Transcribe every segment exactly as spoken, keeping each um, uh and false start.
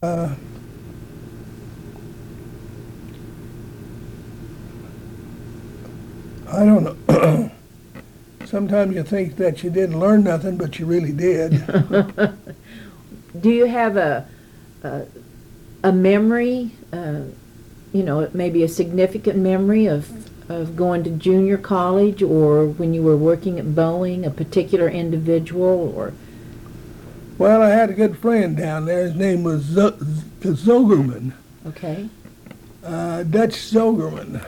Uh, I don't know. Sometimes you think that you didn't learn nothing, but you really did. Do you have a a, a memory, uh, you know, maybe a significant memory of of going to junior college, or when you were working at Boeing, a particular individual, or? Well, I had a good friend down there. His name was Z- Z- Zogerman, Okay. uh, Dutch Zogerman.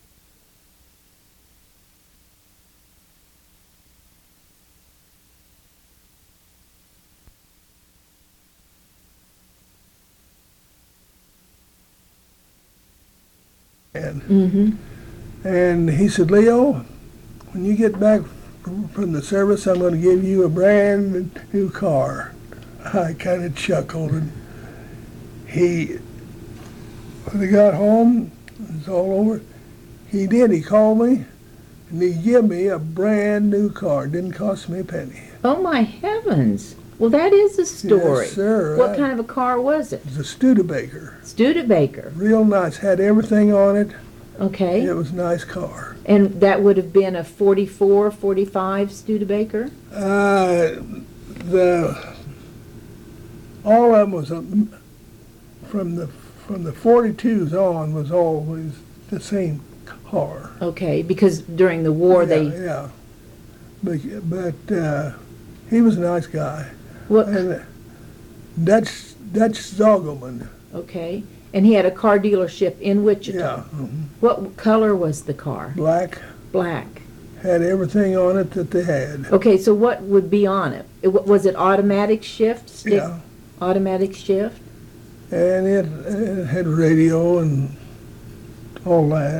And, Mm-hmm. and he said, Leo, when you get back from, from the service, I'm going to give you a brand new car. I kind of chuckled, and he, when he got home, it was all over. He did. He called me, and he gave me a brand new car. Didn't cost me a penny. Oh my heavens! Well, that is a story. Yes, sir. What I- kind of a car was it? It was a Studebaker. Studebaker. Real nice. Had everything on it. Okay. It was a nice car. And that would have been a forty-four, forty-five Studebaker? Uh, the all of them was a, from the from the forty-twos on was always the same car. Okay, because during the war yeah, they... yeah. But but uh, he was a nice guy. What, And uh, Dutch Dutch Zogelman. okay. And he had a car dealership in Wichita. Yeah. mhm. What color was the car? Black. Black. Had everything on it that they had. Okay, so what would be on it? It wa- Was it automatic shift? Stick, Yeah. Automatic shift? And it, it had radio and all that.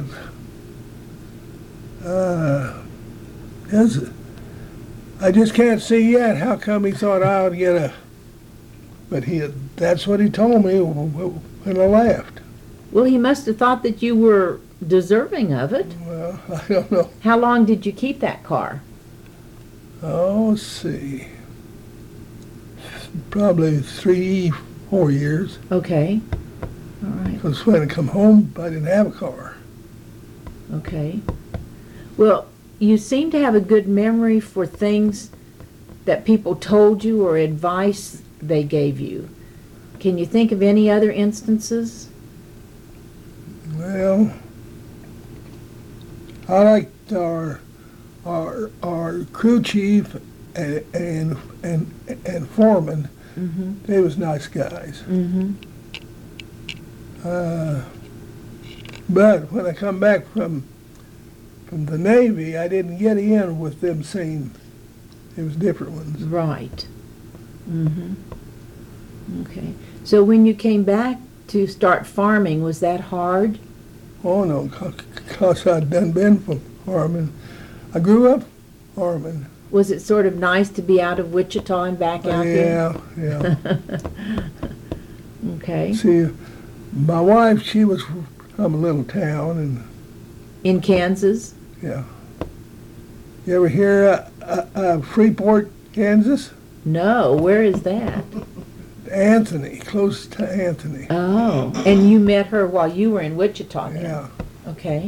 Uh, yes, I just can't see yet how come he thought I would get a, but he, that's what he told me when I left. Well, he must have thought that you were deserving of it. Well, I don't know. How long did you keep that car? Oh, let's see. Probably three, four years. Okay. All right. Because when I come home, I didn't have a car. Okay. Well, you seem to have a good memory for things that people told you or advice they gave you. Can you think of any other instances? Well, I liked our our our crew chief and and and, and foreman. Mm-hmm. They was nice guys. Mm-hmm. Uh, but when I come back from from the Navy, I didn't get in with them same. It was different ones. Right. Mm-hmm. Okay. So when you came back to start farming, was that hard? Oh no, cause I'd done been from farming. I grew up farming. Was it sort of nice to be out of Wichita and back out Yeah, yeah. here? Okay. See, my wife, she was from a little town, and In Kansas? yeah. You ever hear uh, uh, uh, Freeport, Kansas? No. Where is that? Anthony, close to Anthony. Oh. And you met her while you were in Wichita then? Yeah. Okay.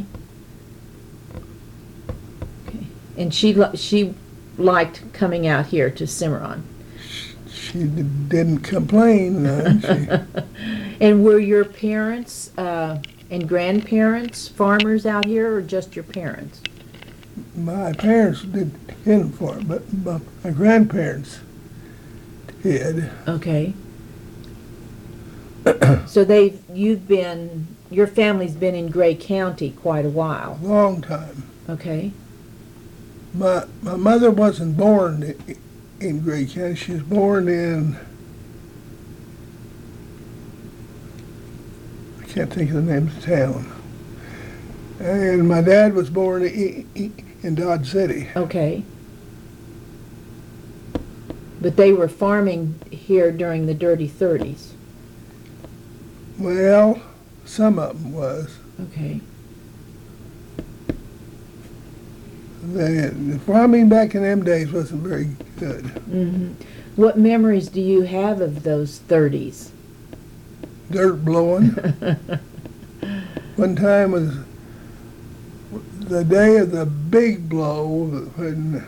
Okay. And she li- she liked coming out here to Cimarron. She d- didn't complain. Uh, she, And were your parents uh, and grandparents farmers out here, or just your parents? my parents did, didn't farm, but my, my grandparents did. Okay. So they've you've been your family's been in Gray County quite a while. Long time. Okay. My my mother wasn't born in, in Gray County. She was born in, I can't think of the name of the town. And my dad was born in, in, in Dodge City. Okay. But they were farming here during the Dirty Thirties. Well, some of them was. Okay. The, the farming back in them days wasn't very good. Mm-hmm. What memories do you have of those thirties? dirt blowing. One time was the day of the big blow when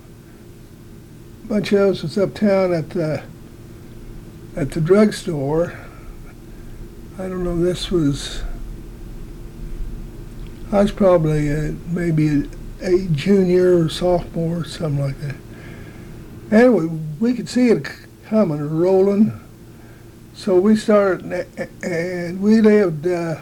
a bunch of us was uptown at the at the drugstore. I don't know, this was, I was probably a, maybe a, a junior or sophomore, something like that. Anyway, we could see it coming, rolling. So we started, and we lived uh,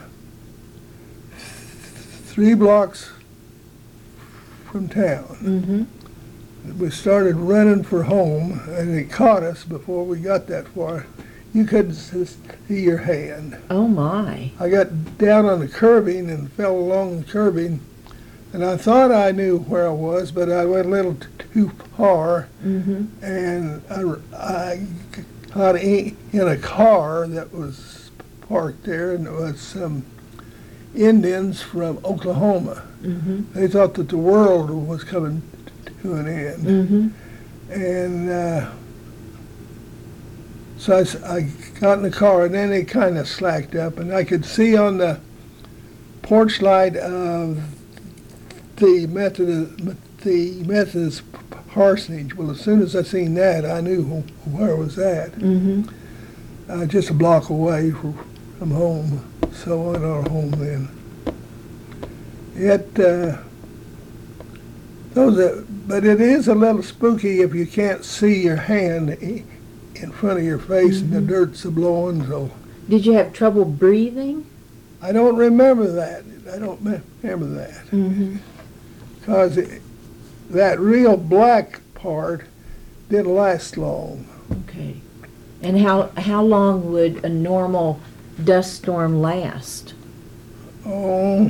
three blocks from town. Mm-hmm. We started running for home, and it caught us before we got that far. You couldn't see your hand. Oh, my. I got down on the curbing and fell along the curbing, and I thought I knew where I was, but I went a little t- too far, Mm-hmm. and I, I got in in a car that was parked there, and it was some Indians from Oklahoma. Mm-hmm. They thought that the world was coming to an end. Mm-hmm. And uh, so I, s- I got in the car, and then they kind of slacked up, and I could see on the porch light of the Methodist, the Methodist parsonage. Well, as soon as I seen that, I knew wh- where I was at. Mm-hmm. Uh, just a block away from, from home, so I went on home then. Yet, uh, those are, but it is a little spooky if you can't see your hand i- in front of your face and Mhm. the dirt's a blowing. So Did you have trouble breathing? I don't remember that. I don't me- remember that Mm-hmm. because that real black part didn't last long. Okay. And how, how long would a normal dust storm last? Oh,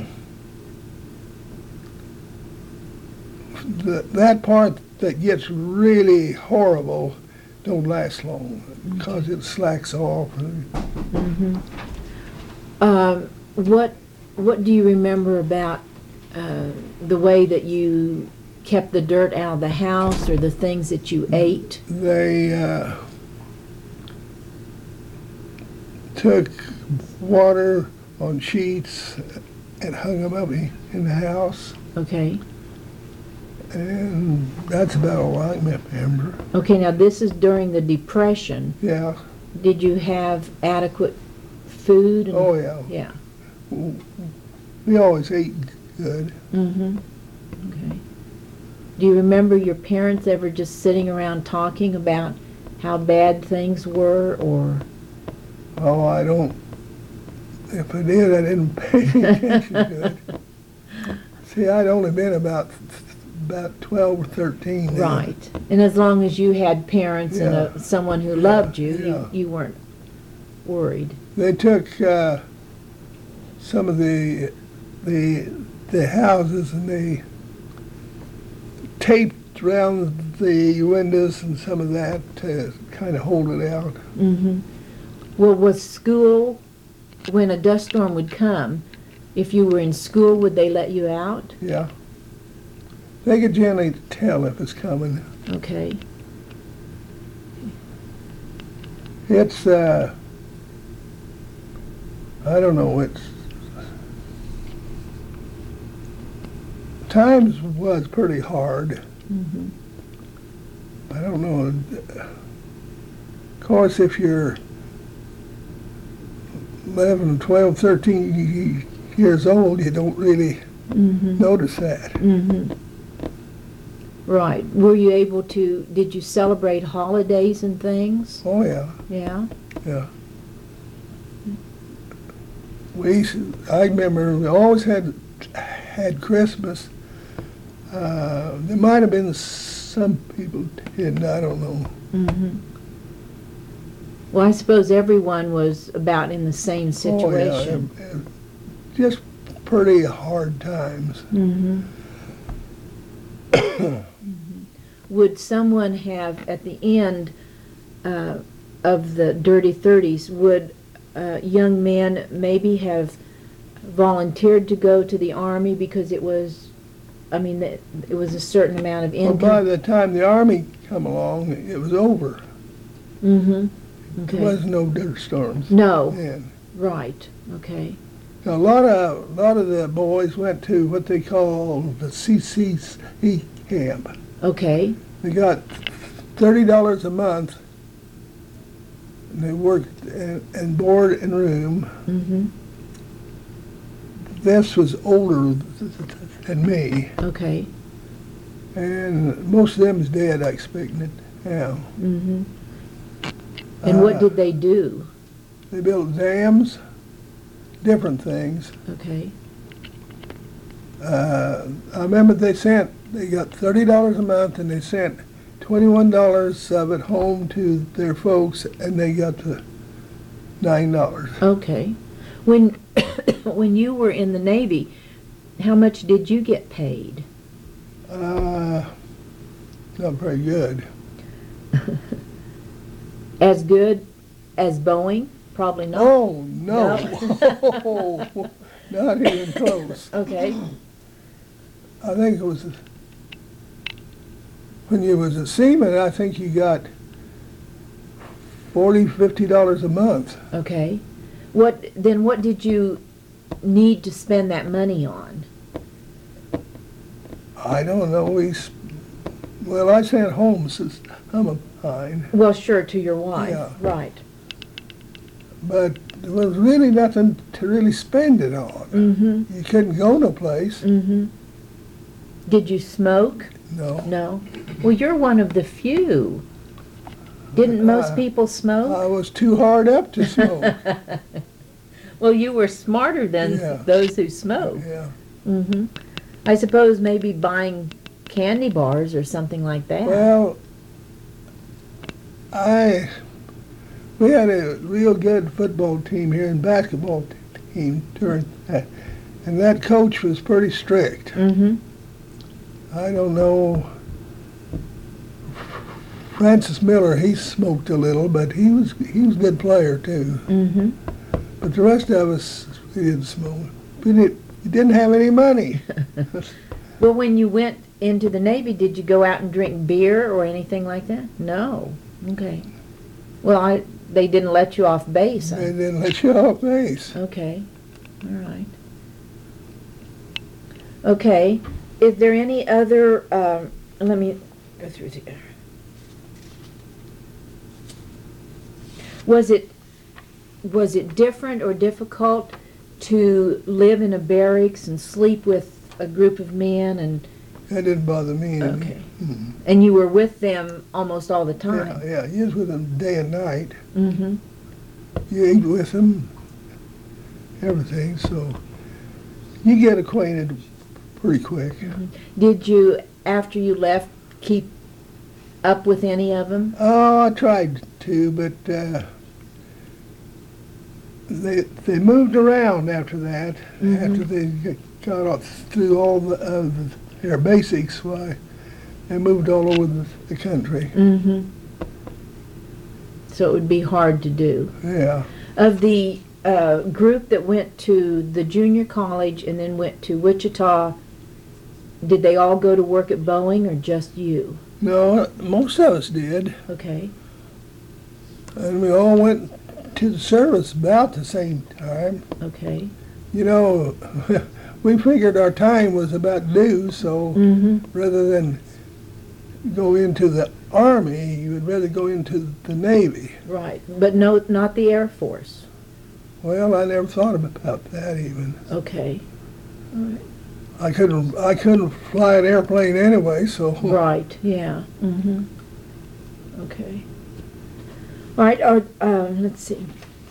the, that part that gets really horrible don't last long because it slacks off. Mm-hmm. Um, what, what do you remember about uh, the way that you kept the dirt out of the house or the things that you ate? They uh, took water on sheets and hung them up in in the house, Okay. and that's about all I remember. Okay, now this is during the Depression. Yeah, Did you have adequate food? and- oh yeah. Yeah. We always ate good. Mm-hmm. Okay. Do you remember your parents ever just sitting around talking about how bad things were, or? Oh, I don't, if I did, I didn't pay attention to it. See, I'd only been about, about twelve or thirteen then. Right. And as long as you had parents and Yeah. a, someone who loved you, yeah. you, you weren't worried. They took uh, some of the, the, the houses and they taped around the windows and some of that to kind of hold it out. Mm-hmm. Well, was school, when a dust storm would come, if you were in school, would they let you out? Yeah. They could generally tell if it's coming. Okay. It's, uh, I don't know, it's, times was pretty hard. Mm-hmm. I don't know. Of course, if you're eleven, twelve, thirteen years old, you don't really Mm-hmm. notice that. Mm-hmm. Right. Were you able to, did you celebrate holidays and things? Oh, yeah, Yeah? yeah. We, s- I remember we always had, had Christmas. Uh, there might have been some people didn't, I don't know. Mm-hmm. Well, I suppose everyone was about in the same situation. Oh, yeah, it- it- just pretty hard times. Mm-hmm. Mm-hmm. Would someone have, at the end uh, of the Dirty Thirties, would uh, young men maybe have volunteered to go to the Army because it was, I mean, it it was a certain amount of Well, by income? the time the Army come along, it was over. Mm-hmm. There Okay. was no dirt storms No. then. Right, okay. Now, a lot of, a lot of the boys went to what they call the C C C camp. Okay, They got thirty dollars a month, and they worked and, and board and room. mm-hmm, This was older than me, okay, and most of them is dead, I expect it now. mm-hmm. And what Uh, did they do? They built dams, different things. Okay, Uh, I remember they sent, they got thirty dollars a month, and they sent twenty-one dollars of it home to their folks, and they got the nine dollars. okay. When, when you were in the Navy, how much did you get paid? Uh, not very good. As good as Boeing? Probably not. Oh, no. Not even close. Okay, I think it was, when you was a seaman, I think you got forty, fifty dollars a month. okay. What, then what did you need to spend that money on? I don't know, we, s- well, I sent home since I'm a pine, Well, sure, to your wife, Yeah. right. but there was really nothing to really spend it on. Mm-hmm, You couldn't go no place, mm-hmm. Did you smoke? no. No. Well, you're one of the few. Didn't most Uh, people smoke? I was too hard up to smoke, Well, you were smarter than Yeah. those who smoke. yeah. Mm-hmm. I suppose maybe buying candy bars or something like that. Well, I, we had a real good football team here and basketball team during that, and that coach was pretty strict. Mm-hmm. I don't know, Francis Miller, he smoked a little, but he was, he was a good player too. Mm-hmm. But the rest of us, we didn't smoke. We didn't, we didn't have any money. Well, when you went into the Navy, did you go out and drink beer or anything like that? No. Okay. Well, I they didn't let you off base. They Huh? didn't let you off base. Okay. All right. Okay. Is there any other? Um, let me go through here. Was it was it different or difficult to live in a barracks and sleep with a group of men and That didn't bother me any. okay, Mm. and you were with them almost all the Yeah, time? yeah, you was with them day and night. Mm-hmm. You ate with them, everything, so you get acquainted pretty quick. Did you, after you left, keep up with any of them? Oh, I tried to, but uh, they they moved around after that. Mhm. After they g- got off through all the, of their basics, why they moved all over the, the country. Mm-hmm. So it would be hard to do. Yeah. Of the uh, group that went to the junior college and then went to Wichita, did they all go to work at Boeing or just you? No, most of us did, Okay. and we all went to the service about the same time. Okay. You know, we figured our time was about due, so Mm-hmm. rather than go into the Army, you would rather go into the Navy. Right. But no, not the Air Force. Well, I never thought about that even. Okay. I couldn't, I couldn't fly an airplane anyway, so. Right. Yeah. Mm-hmm. Okay. All right. Or, uh, let's see.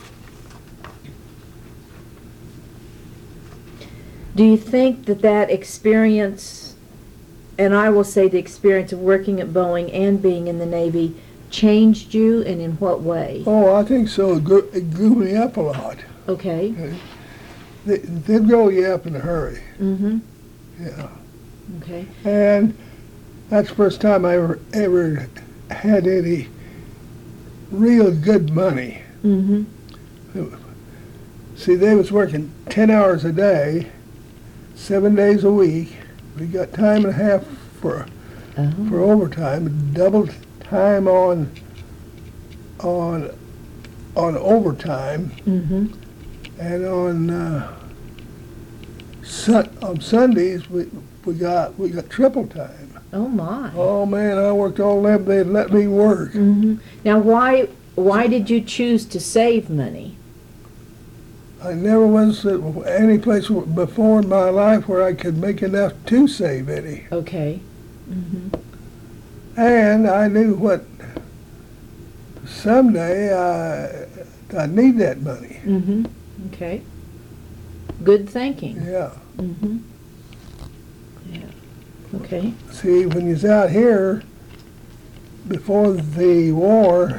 Do you think that that experience, and I will say the experience of working at Boeing and being in the Navy, changed you, and in what way? Oh, I think so. It grew, it grew me up a lot. Okay. They, they grow you up in a hurry, Mm-hmm. yeah. Okay. And that's the first time I ever, ever had any real good money. Mm-hmm. See, they was working ten hours a day, seven days a week. We got time and a half for Oh. for overtime, double time on on on overtime, Mm-hmm. And on uh, sun, on Sundays we we got we got triple time. Oh my. Oh man, I worked all them. They'd let me work. Hmm. Now, why why did you choose to save money? I never was at any place before in my life where I could make enough to save any. Okay. Hmm. And I knew what someday I I need that money. Hmm. Okay. Good thinking. Yeah. Hmm. Yeah. Okay. See, when you was out here before the war,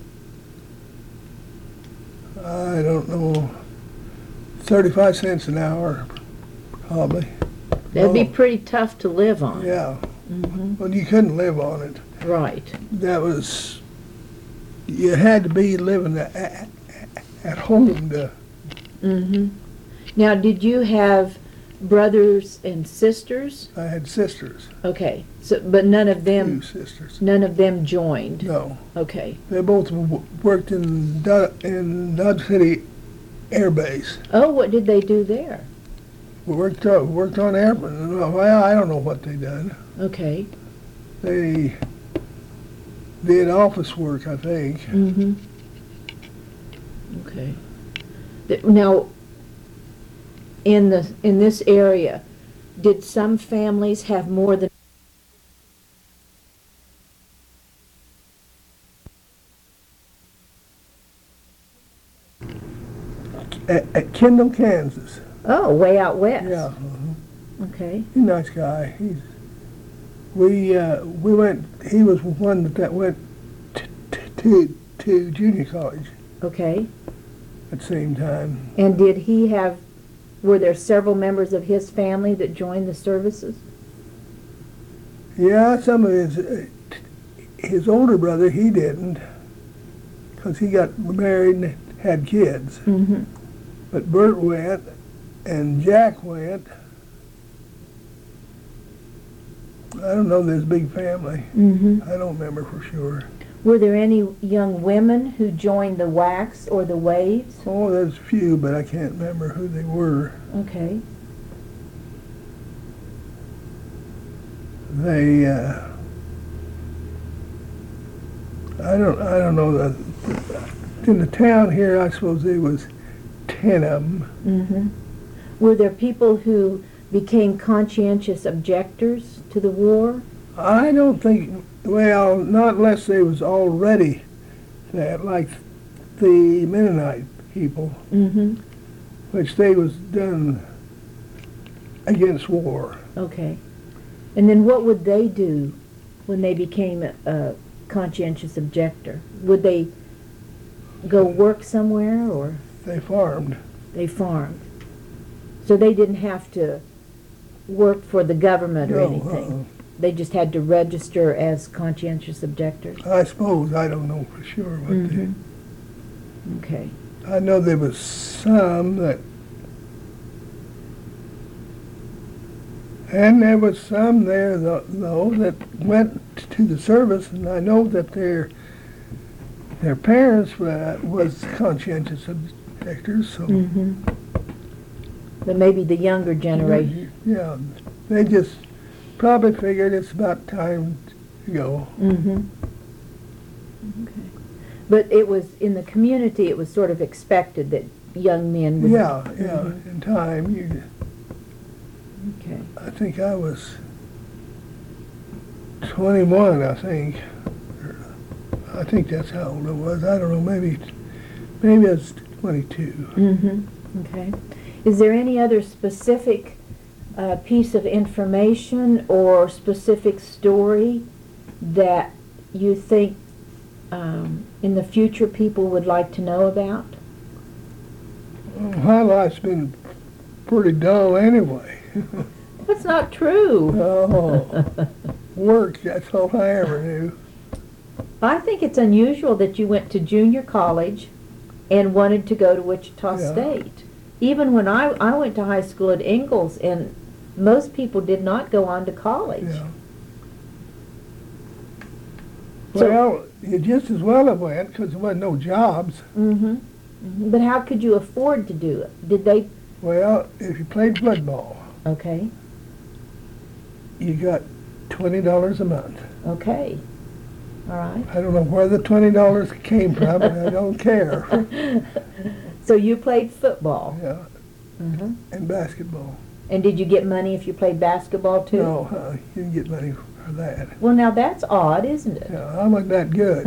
I don't know, thirty-five cents an hour, probably. That'd be Oh, pretty tough to live on. yeah. Hmm. Well, you couldn't live on it. Right. That was, you had to be living at, at home to, Hmm. Now, did you have brothers and sisters? I had sisters, Okay. So, but none of two them, sisters. none of them joined. No, Okay. they both w- worked in Dod- in Dodge City Air Base. Oh, what did they do there? We worked on, worked on airplanes. Well, I don't know what they done. Okay. They did office work, I think. Mm-hmm. Okay. Th- Now, in the in this area, did some families have more than? At, at Kendall, Kansas. Oh, way out west. Yeah, Okay. he's a nice guy. He's we uh, we went. He was one that, that went t- t- to to junior college Okay. at the same time. And did he have? Were there several members of his family that joined the services? Yeah, some of his uh, t- his older brother he didn't, because he got married and had kids. Mm-hmm. But Bert went, and Jack went. I don't know this big family. Mm-hmm. I don't remember for sure. Were there any young women who joined the Wax or the Waves? Oh, there's a few, but I can't remember who they were. Okay. They, uh, I don't, I don't know. The, in the town here, I suppose there was ten of them. Mm-hmm. Were there people who became conscientious objectors to the war? I don't think, well, not unless they was already that, like the Mennonite people, Mm-hmm. which they was done against war. Okay. And then what would they do when they became a, a conscientious objector? Would they go work somewhere, or They farmed. they farmed? So they didn't have to work for the government or No, anything. They just had to register as conscientious objectors. uh-uh. I suppose, I don't know for sure what Mhm. Okay. they, I know there was some that, and there was some there tho- though that went to the service, and I know that their their parents were, was conscientious objectors, so Mm-hmm. But maybe the younger generation. yeah, they just probably figured it's about time to go. Mm-hmm. Okay. But it was, in the community, it was sort of expected that young men would... Yeah, yeah, Mhm. in time. You, Okay. I think I was twenty-one, I think. I think that's how old I was. I don't know, maybe, maybe I was twenty-two. Mm-hmm. Okay. Is there any other specific uh, piece of information or specific story that you think um, in the future people would like to know about? Well, my life's been pretty dull anyway. That's not true. Oh, work, that's all I ever knew. I think it's unusual that you went to junior college and wanted to go to Wichita Yeah. State. Even when I, I went to high school at Ingalls, and most people did not go on to college. Yeah. So- Well, you just as well have went, because there wasn't no jobs. Mm-hmm. Mhm. But how could you afford to do it? Did they? Well, if you played football, Okay. you got twenty dollars a month. Okay. All right. I don't know where the twenty dollars came from, and I don't care. So you played football. Yeah, Uh-huh. and basketball. And did you get money if you played basketball too? No, uh, you didn't get money for that. Well, now that's odd, isn't it? Yeah, I wasn't that good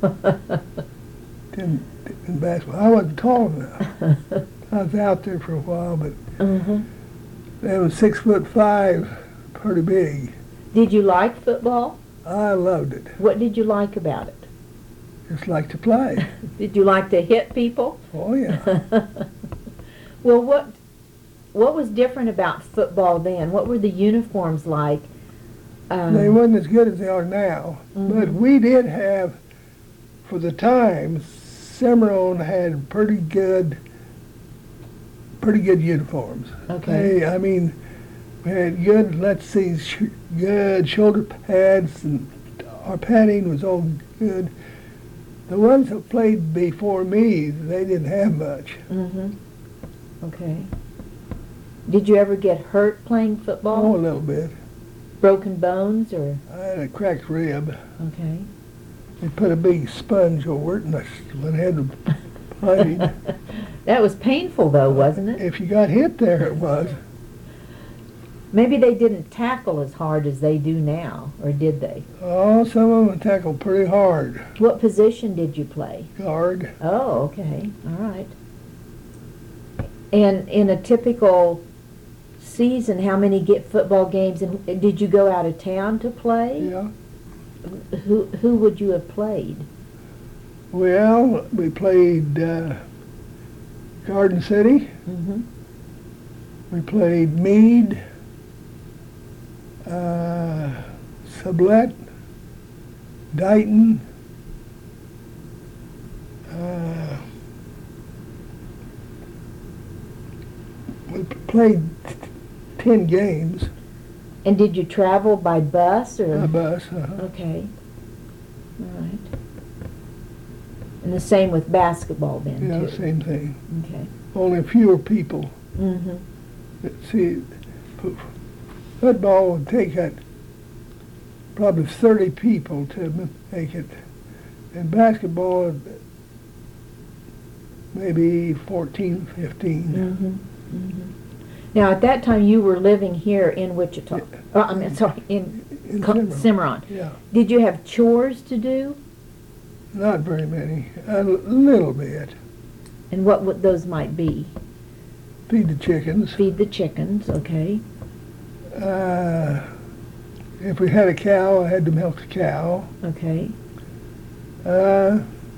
in, in basketball. I wasn't tall enough. I was out there for a while, but uh-huh. I was six foot five, pretty big. Did you like football? I loved it. What did you like about it? Just like to play. Did you like to hit people? Oh yeah. Well, what what was different about football then? What were the uniforms like? Um, They wasn't as good as they are now, but Mhm. we did have, for the time, Cimarron had pretty good, pretty good uniforms. Okay. They, I mean, we had good, let's see, sh- good shoulder pads, and our padding was all good. The ones that played before me, they didn't have much. Mm-hmm. Okay. Did you ever get hurt playing Oh, football? a little bit. Broken bones or? I had a cracked rib. Okay. They put a big sponge over it, and I went ahead and played. That was painful though, wasn't it? If you got hit there, it was. Maybe they didn't tackle as hard as they do now, or did they? Oh, some of them tackled pretty hard. What position did you play? Guard. Oh, okay. All right. And in a typical season, how many get football games? And did you go out of town to play? Yeah. Who who would you have played? Well, we played uh, Garden City. Mm-hmm. We played Meade, uh, Sublette, Dighton. Uh, we played t- ten games And did you travel by bus or? on a bus. Uh-huh. Okay. All right. And the same with basketball then Yeah, too. same thing. Okay. Only fewer people. Mm-hmm. See, f- football would take it probably thirty people to m- make it, and basketball maybe fourteen, fifteen. Mm-hmm. Mm-hmm. Now, at that time, you were living here in Wichita. Yeah. Oh, I mean, sorry, in In Co- Cimarron. Cimarron. Yeah, Did you have chores to do? not very many, a l- little bit. And what would those might be? Feed the chickens. Feed the chickens, okay. Uh, if we had a cow, I had to milk the cow. Okay. Uh,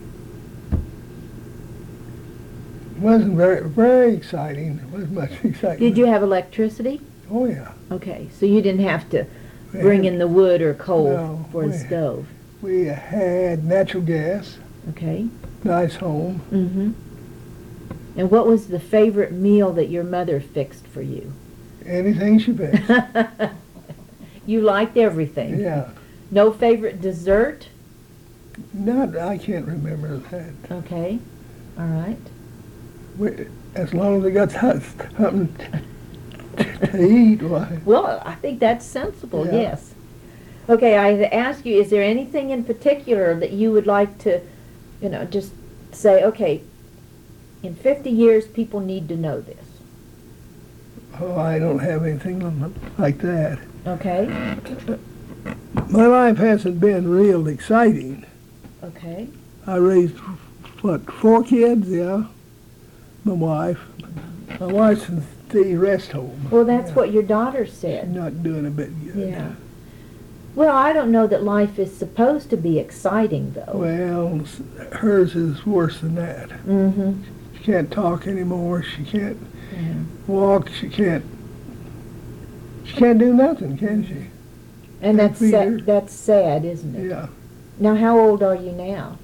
wasn't very very exciting. Wasn't much exciting. Did you have electricity? Oh yeah. Okay, so you didn't have to We bring had- in the wood or coal No, for the we- stove. We had natural gas. Okay. Nice home. Mm-hmm. And what was the favorite meal that your mother fixed for you? Anything she baked. You liked everything. Yeah. No favorite dessert? Not, I can't remember that. Okay. All right. We, as long as they got something to eat, why? Well, I think that's sensible, Yeah. yes. Okay, I ask you, is there anything in particular that you would like to, you know, just say, okay, in fifty years, people need to know this. Oh, I don't have anything like that. Okay? My life hasn't been real exciting. Okay. I raised, what, four kids, yeah? My wife. My wife's in the rest home. Well, that's Yeah. what your daughter She's said. not doing a bit good. Yeah. Well, I don't know that life is supposed to be exciting, though. Well, s- hers is worse than that. Mm-hmm. She can't talk anymore. She can't Yeah. walk. She can't. She can't do nothing, can she? And that's Feed her. sad, that's sad, isn't it? Yeah. Now, how old are you now?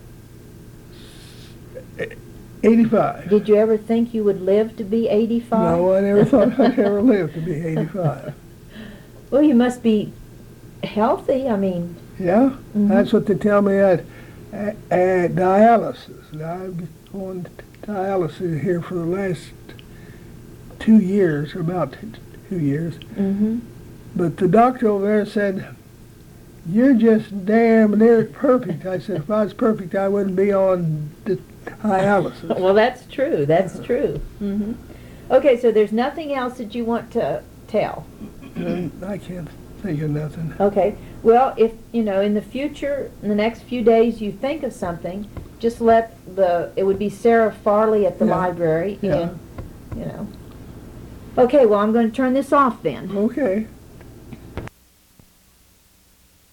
eighty-five. Did you ever think you would live to be eighty-five? No, I never thought I'd ever live to be eighty-five. Well, you must be healthy. I mean, Yeah, Mhm. that's what they tell me at, at, at dialysis. I'm going to dialysis here for the last two years, or about t- two years. Mm-hmm. But the doctor over there said, "You're just damn near perfect." I said, "If I was perfect, I wouldn't be on di- dialysis." Well, that's true. That's true. Mm-hmm. Okay, so there's nothing else that you want to tell. And I can't think of nothing. Okay. Well, if, you know, in the future, in the next few days, you think of something, just let the, it would be Sarah Farley at the Yeah. library, Yeah. and, you know. Okay, well, I'm going to turn this off then. Okay.